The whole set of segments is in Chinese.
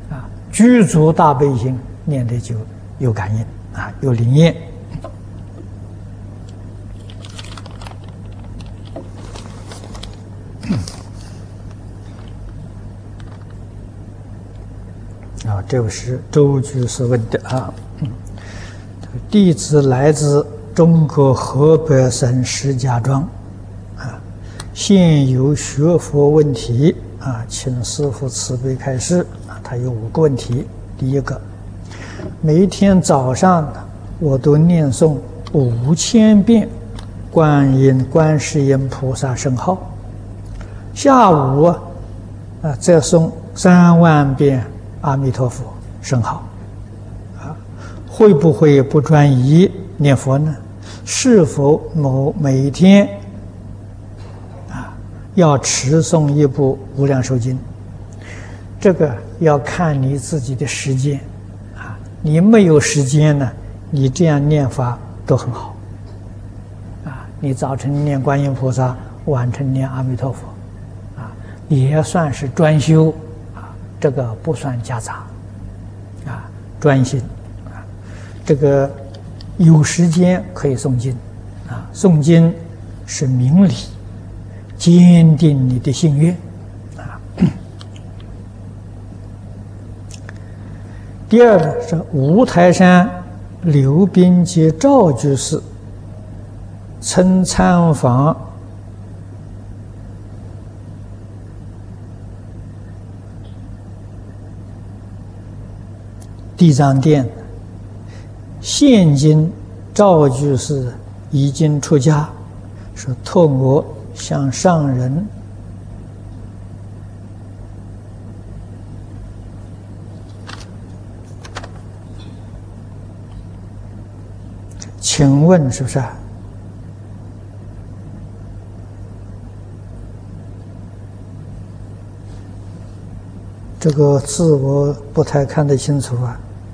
具足大悲心，念的就有感应有灵验。这位是周居士问的弟子来自中国河北省石家庄现有学佛问题请师父慈悲开示他有5个问题。第一个，每一天早上我都念诵5000遍观世音菩萨圣号，下午再诵3万遍阿弥陀佛圣号会不会不专一念佛呢？是否每一天要持诵一部无量寿经？这个要看你自己的时间你没有时间呢，你这样念法都很好你早晨念观音菩萨，晚晨念阿弥陀佛也算是专修这个不算夹杂专心这个有时间可以诵经诵经是明理，坚定你的心愿第二个是五台山刘斌及赵居士曾参访地藏殿，现今赵居士已经出家，说托我向上人请问是不是这个字我不太看得清楚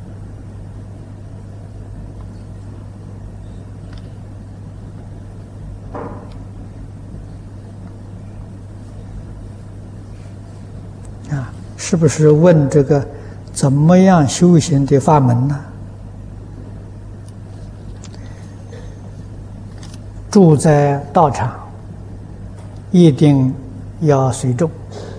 是不是问这个怎么样修行的法门呢？住在道场一定要随众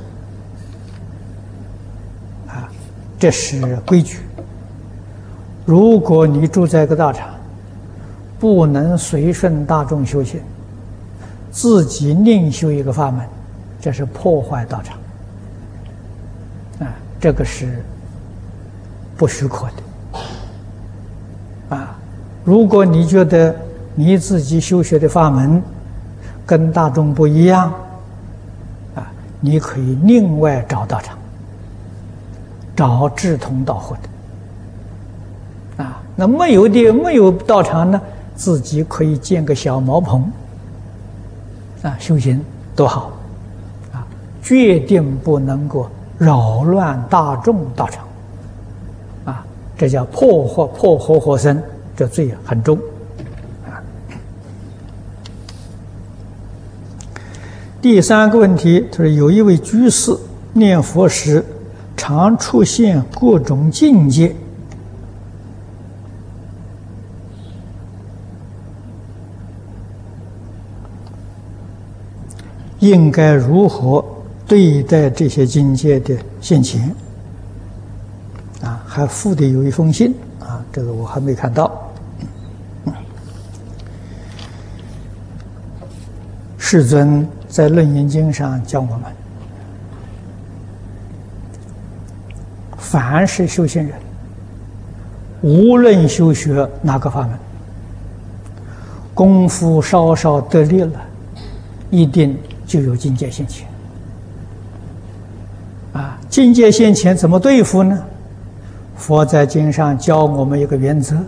这是规矩。如果你住在一个道场，不能随顺大众修行，自己另修一个法门，这是破坏道场这个是不许可的如果你觉得你自己修学的法门跟大众不一样你可以另外找道场，找志同道合的那没有道场呢，自己可以建个小茅棚修行多好决定不能够扰乱大众道场这叫破活活生，这罪很重第三个问题就是有一位居士念佛时常出现各种境界，应该如何对待这些境界的现前还附的有一封信这个我还没看到世尊在《楞严经》上教我们，凡是修行人，无论修学哪个法门，功夫稍稍得力了，一定就有境界现前境界现前怎么对付呢？佛在经上教我们一个原则，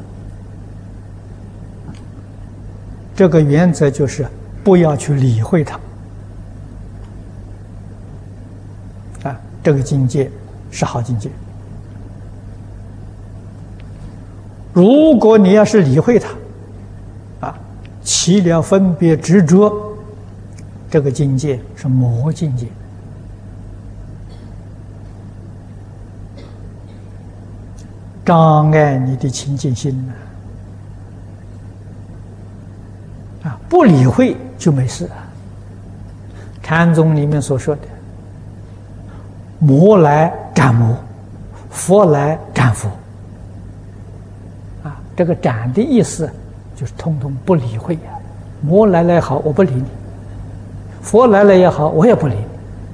这个原则就是不要去理会它这个境界是好境界。如果你要是理会它起了分别执着，这个境界是魔境界障碍你的清净心呢。不理会就没事了。禅宗里面所说的“魔来斩魔，佛来斩佛”，这个斩的意思就是通通不理会呀。魔来了也好，我不理你；佛来了也好，我也不理你。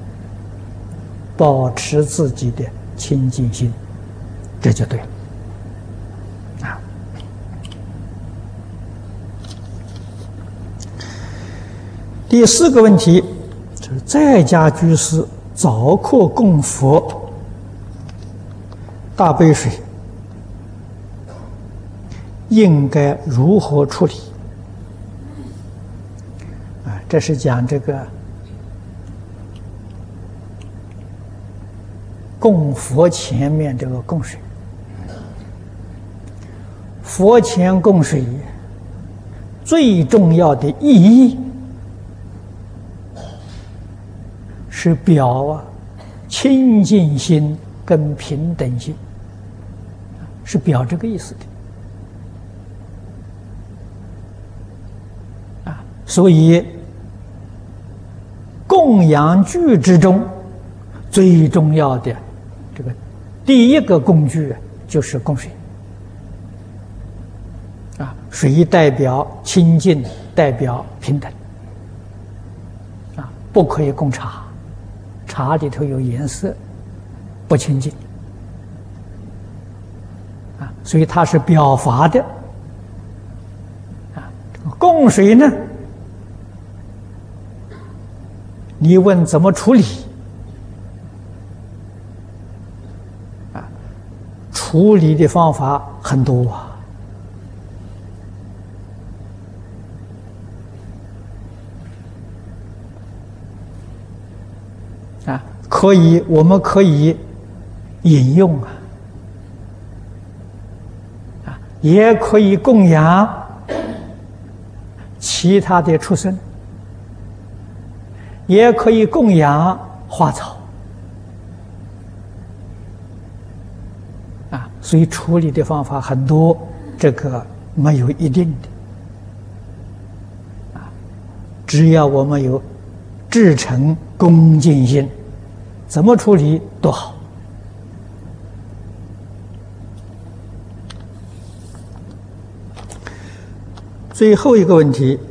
保持自己的清净心，这就对了。第4个问题就是在家居士早课供佛大杯水，应该如何处理？这是讲这个供佛前面这个供水。佛前供水最重要的意义是表清净心跟平等心，是表这个意思的。所以供养具之中最重要的这个第1个工具就是供水。水代表清净，代表平等。不可以供茶，茶里头有颜色，不清净。所以它是表法的。供水呢，你问怎么处理？处理的方法很多我们可以饮用也可以供养其他的畜生，也可以供养花草所以处理的方法很多，这个没有一定的只要我们有至诚恭敬心，怎么处理都好。最后一个问题，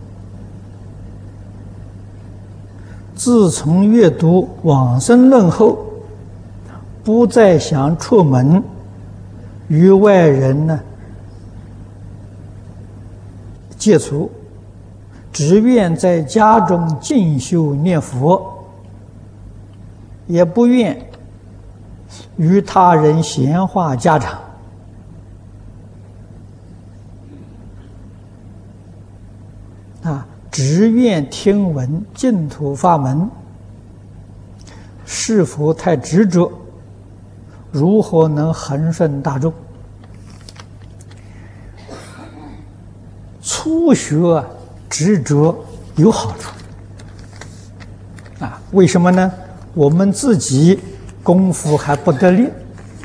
自从阅读往生论后，不再想出门与外人接触，只愿在家中静修念佛，也不愿与他人闲话家常。只愿听闻净土法门，是否太执着？如何能恒顺大众？初学执着有好处为什么呢？我们自己功夫还不得力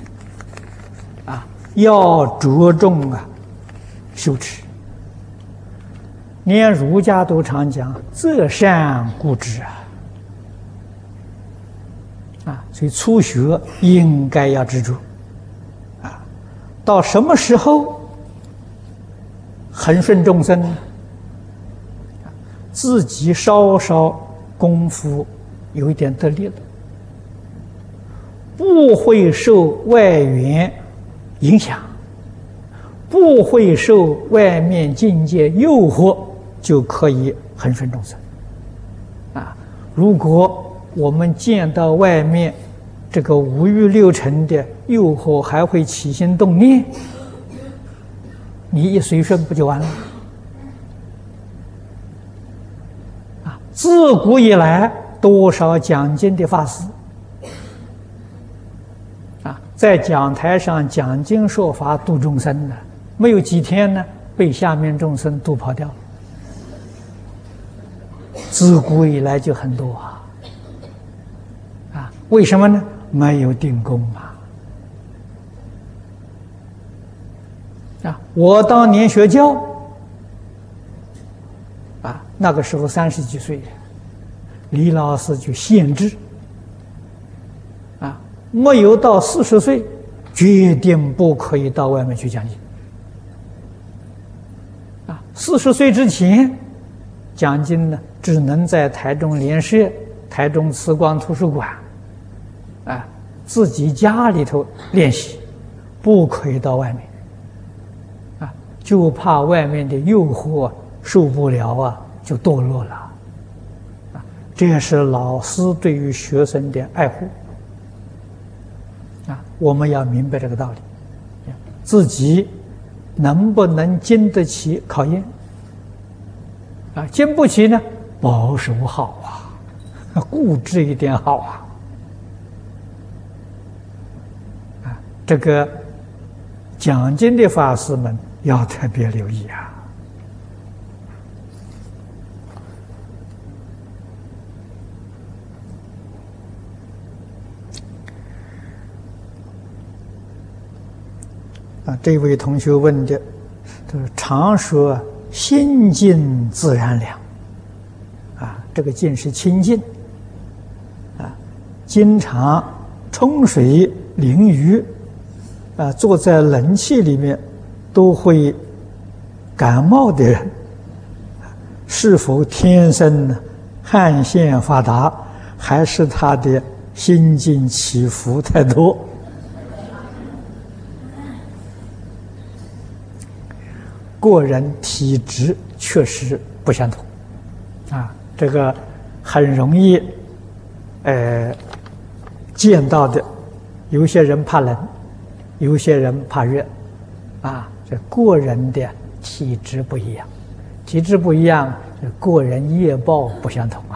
要着重修持。连儒家都常讲择善固执所以初学应该要执着到什么时候恒顺众生呢？自己稍稍功夫有一点得力了，不会受外缘影响，不会受外面境界诱惑，就可以恒顺众生如果我们见到外面这个五欲六尘的诱惑还会起心动念，你一随顺不就完了自古以来多少讲经的法师在讲台上讲经说法度众生没有几天呢，被下面众生度跑掉了。自古以来就很多为什么呢？没有定功我当年学教，那个时候30几岁，李老师就限制，没有到40岁，决定不可以到外面去讲经。40岁之前，讲经呢，只能在台中莲社、台中慈光图书馆，自己家里头练习，不可以到外面。就怕外面的诱惑受不了就堕落了。这也是老师对于学生的爱护。我们要明白这个道理，自己能不能经得起考验？经不起呢，保守好固执一点好这个讲经的法师们要特别留意这位同学问的，就是常说心静自然凉，这个静是清净，经常冲水淋浴，坐在冷气里面都会感冒的人，是否天生汗腺发达，还是他的心境起伏太多？个人体质确实不相同，这个很容易见到的。有些人怕冷，有些人怕热，这个人的体质不一样，体质不一样，个人业报不相同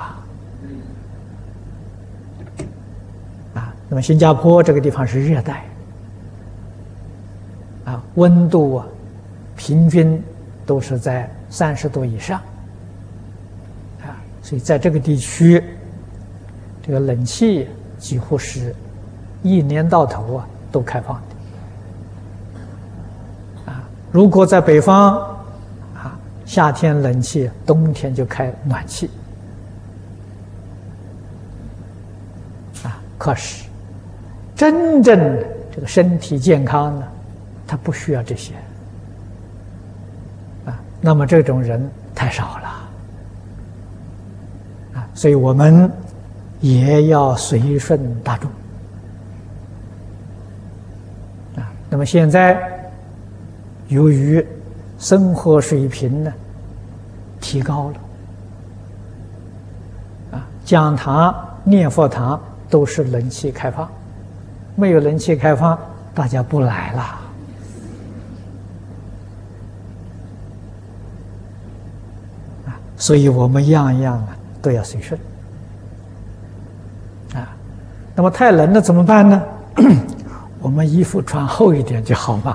那么新加坡这个地方是热带，温度平均都是在30度以上，所以在这个地区，这个冷气几乎是一年到头都开放的。如果在北方，夏天冷气，冬天就开暖气。可是真正这个身体健康呢，他不需要这些。那么这种人太少了，所以我们也要随顺大众。那么现在由于生活水平呢提高了，讲堂、念佛堂都是冷气开放，没有冷气开放，大家不来了。所以我们样样都要随顺那么太冷了怎么办呢？我们衣服穿厚一点就好嘛，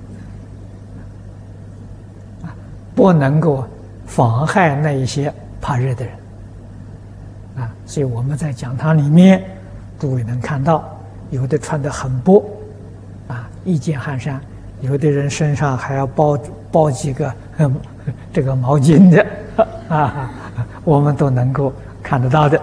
不能够妨害那一些怕热的人所以我们在讲堂里面，诸位能看到，有的穿得很薄一件汗衫，有的人身上还要包几个这个毛巾的我们都能够看得到的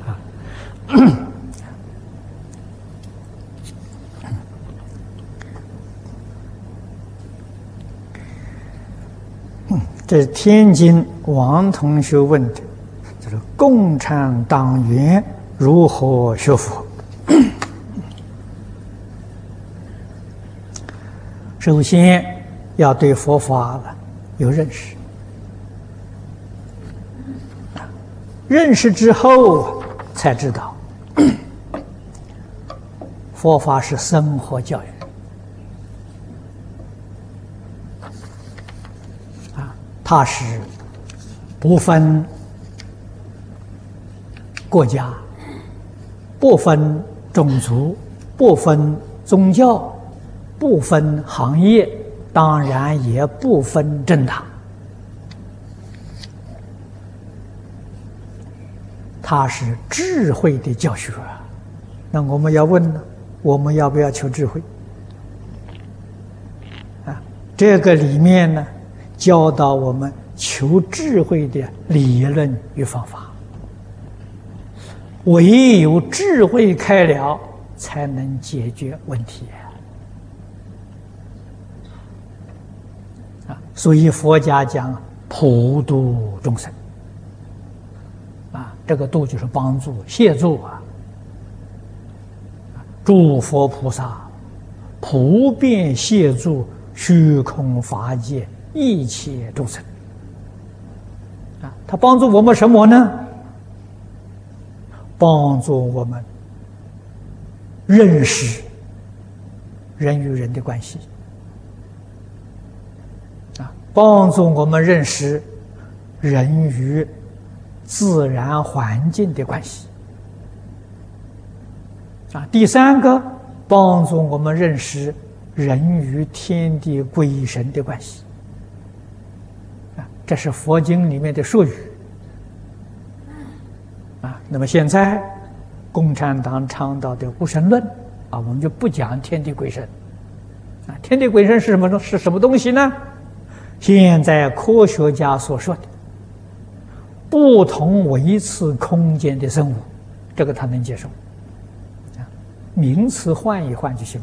这是天津王同学问的，就是共产党员如何学佛？首先要对佛法有认识，认识之后才知道，佛法是生活教育它是不分国家，不分种族，不分宗教，不分行业，当然也不分政党。它是智慧的教学。那我们要问呢，我们要不要求智慧？ 这个里面呢，教导我们求智慧的理论与方法。唯有智慧开了，才能解决问题啊！所以佛家讲普度众生啊，这个度就是帮助、协助啊。诸佛菩萨普遍协助虚空法界一切众生啊，他帮助我们什么呢？帮助我们认识人与人的关系啊，帮助我们认识人与自然环境的关系啊。第三个，帮助我们认识人与天地鬼神的关系啊，这是佛经里面的术语啊。那么现在共产党倡导的无神论啊，我们就不讲天地鬼神啊。天地鬼神是什么东西呢？现在科学家所说的不同维次空间的生物，这个他能接受啊，名词换一换就行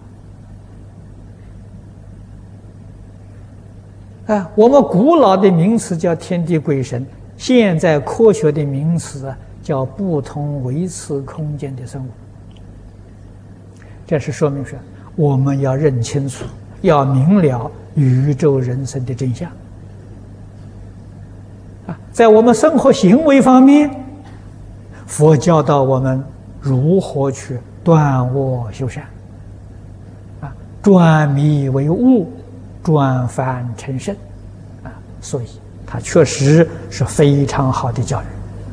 了啊。我们古老的名词叫天地鬼神，现在科学的名词叫不同维次空间的生物。这是说明说我们要认清楚，要明了宇宙人生的真相啊。在我们生活行为方面，佛教导我们如何去断恶修善啊，转迷为悟，转凡成圣啊，所以它确实是非常好的教育。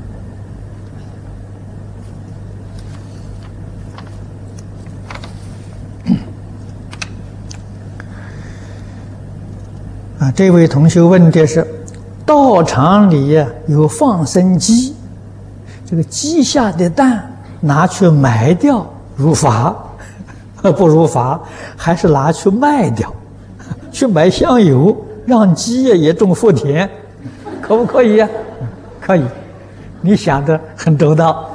这位同学问的是，道场里有放生鸡，这个鸡下的蛋拿去埋掉如法不如法，还是拿去卖掉，去买香油，让鸡也种福田，可不可以呀？可以，你想的很周到。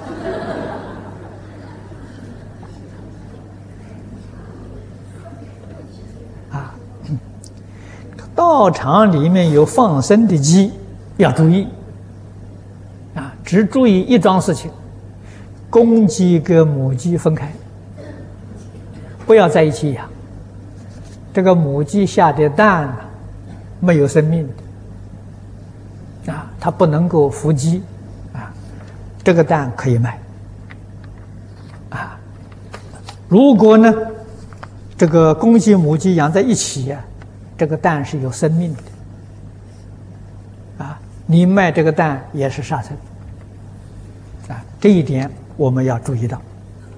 道场里面有放生的鸡，要注意啊！只注意一桩事情：公鸡跟母鸡分开，不要在一起养。这个母鸡下的蛋没有生命的啊，它不能够孵鸡啊，这个蛋可以卖啊。如果呢，这个公鸡母鸡养在一起这个蛋是有生命的啊，你卖这个蛋也是杀生啊，这一点我们要注意到。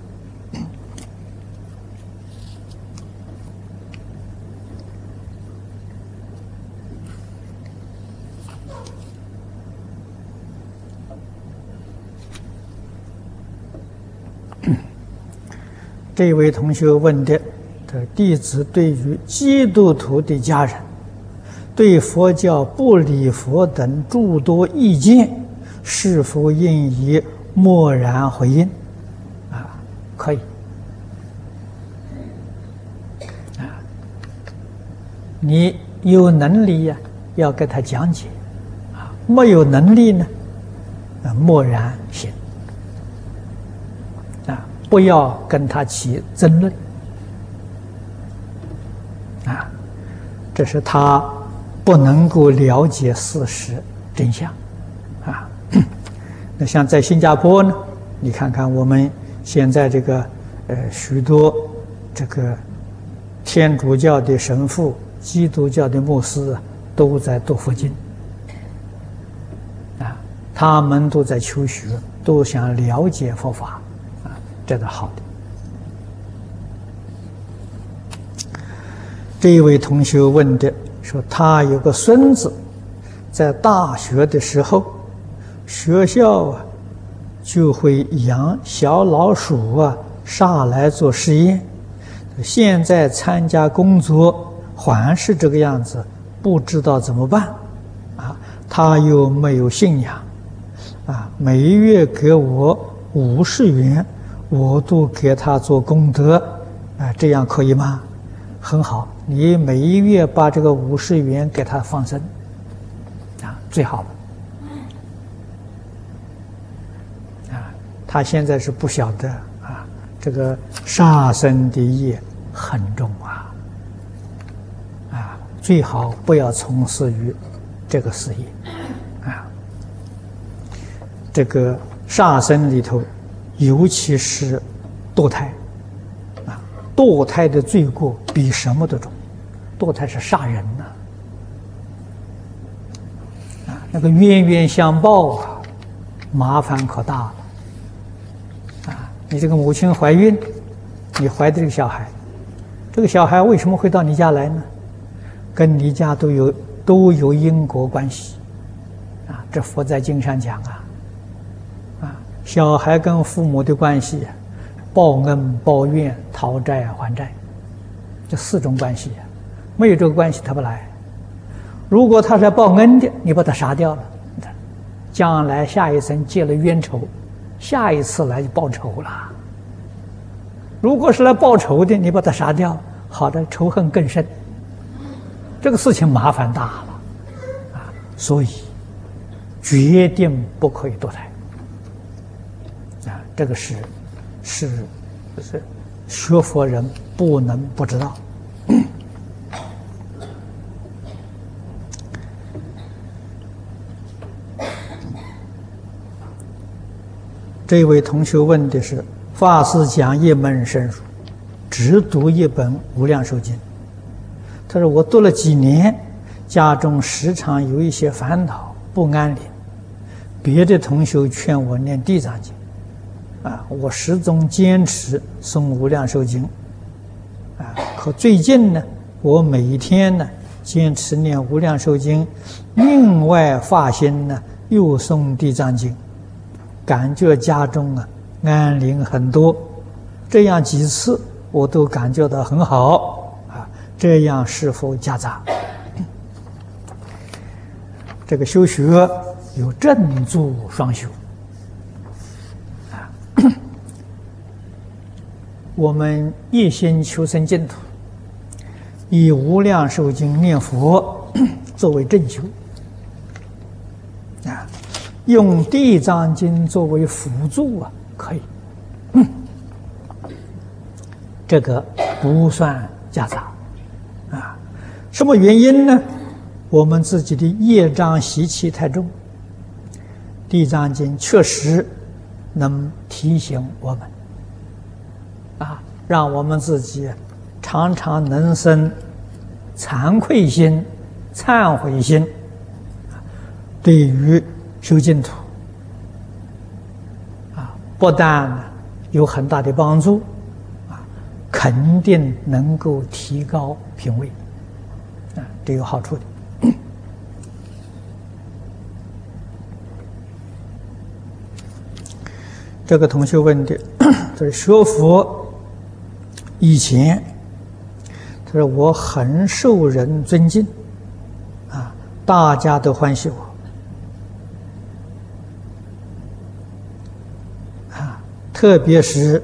这位同学问的，弟子对于基督徒的家人对佛教不礼佛等诸多意见，是否应以默然回应？啊，可以。啊，你有能力呀，要给他讲解；啊，没有能力呢，默然行。啊，不要跟他起争论。啊，这是他不能够了解事实真相啊。那像在新加坡呢，你看看我们现在这个许多这个天主教的神父、基督教的牧师都在读佛经啊，他们都在求学，都想了解佛法啊，这是好的。这一位同学问的说，他有个孙子，在大学的时候，学校就会养小老鼠杀来做实验。现在参加工作还是这个样子，不知道怎么办，啊，他又没有信仰，啊，每月给我50元，我都给他做功德，啊，这样可以吗？很好，你每一月把这个50元给他放生，啊，最好了。啊，他现在是不晓得啊，这个杀生的业很重啊，啊，最好不要从事于这个事业，啊，这个杀生里头，尤其是堕胎。堕胎的罪过比什么都重，堕胎是杀人呐，啊，那个冤冤相报啊，麻烦可大了，啊，你这个母亲怀孕，你怀的这个小孩，这个小孩为什么会到你家来呢？跟你家都有因果关系，啊，这佛在经上讲啊，啊，小孩跟父母的关系。报恩、报怨、讨债、还债，这4种关系，没有这个关系他不来。如果他是来报恩的，你把他杀掉了，将来下一生结了冤仇，下一次来就报仇了。如果是来报仇的，你把他杀掉，好的仇恨更深，这个事情麻烦大了，啊，所以决定不可以堕胎，啊，这个是学佛人不能不知道。这位同学问的是：法师讲一门深入，只读一本《无量寿经》。他说我读了几年，家中时常有一些烦恼不安宁，别的同学劝我念《地藏经》。啊，我始终坚持诵《无量寿经》，啊，可最近呢，我每天呢坚持念《无量寿经》，另外发心呢又诵《地藏经》，感觉家中啊安宁很多。这样几次我都感觉到很好啊，这样是否夹杂？这个修学有正坐双修。我们一心求生净土，以《无量寿经》念佛作为正修，啊，用《地藏经》作为辅助啊，可以，这个不算夹杂，啊，什么原因呢？我们自己的业障习气太重，《地藏经》确实能提醒我们。啊，让我们自己常常能生惭愧心、忏悔心，对于修净土，啊，不但有很大的帮助，啊，肯定能够提高品位，啊，这有好处的。这个同学问的，这学佛以前，他说我很受人尊敬，啊，大家都欢喜我，啊，特别是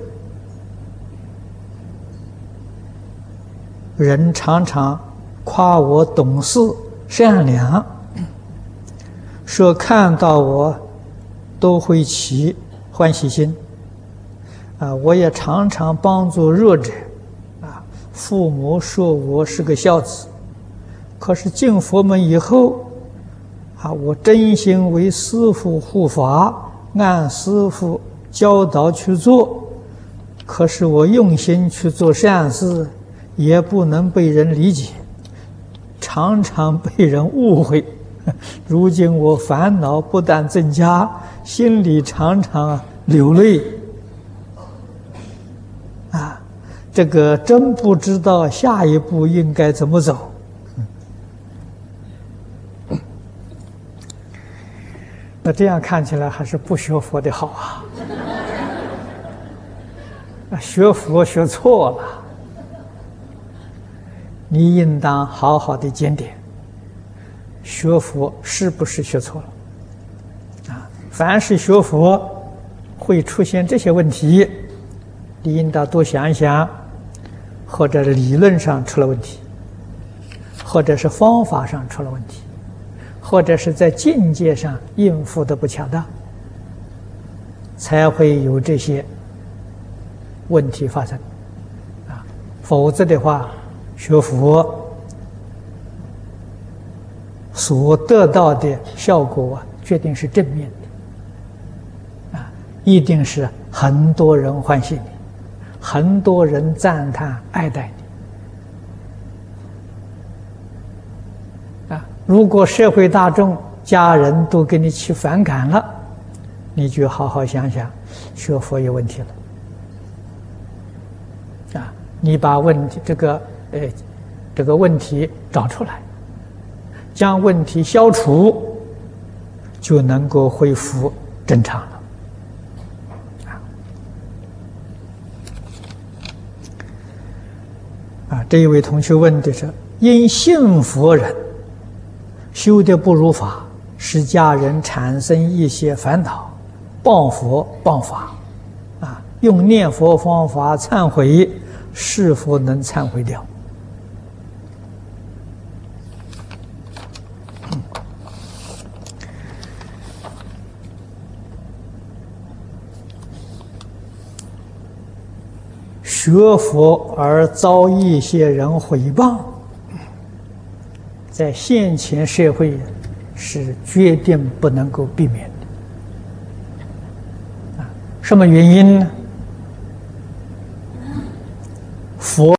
人常常夸我懂事、善良，说看到我都会起欢喜心，啊，我也常常帮助弱者。父母说我是个孝子，可是进佛门以后，啊，我真心为师父护法，按师父教导去做，可是我用心去做善事，也不能被人理解，常常被人误会。如今我烦恼不但增加，心里常常流泪。啊，这个真不知道下一步应该怎么走。那这样看起来还是不学佛的好啊！学佛学错了， 你应当好好的检点，学佛是不是学错了？凡是学佛会出现这些问题，你应当多想一想，或者理论上出了问题，或者是方法上出了问题，或者是在境界上应付的不恰当，才会有这些问题发生。否则的话，学佛所得到的效果决定是正面的，一定是很多人欢喜你，很多人赞叹爱戴你。如果社会大众、家人都给你起反感了，你就好好想想，学佛有问题了。你把这个问题找出来，将问题消除，就能够恢复正常了。这一位同学问的是：因信佛人修的不如法，使家人产生一些烦恼，谤佛谤法，用念佛方法忏悔，是否能忏悔掉？学佛而遭一些人诽谤，在现前社会是决定不能够避免的。什么原因呢？佛